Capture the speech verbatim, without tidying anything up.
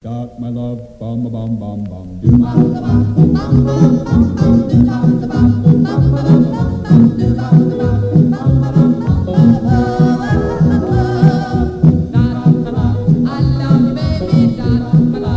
dot, my love, bum, bum, bum, bum, do, bum, bum, bum, bum, bum, bum, do, bum, bum, bum, bum, bum, do, bum, bum, bum, bum, bum, I love you, baby, dot,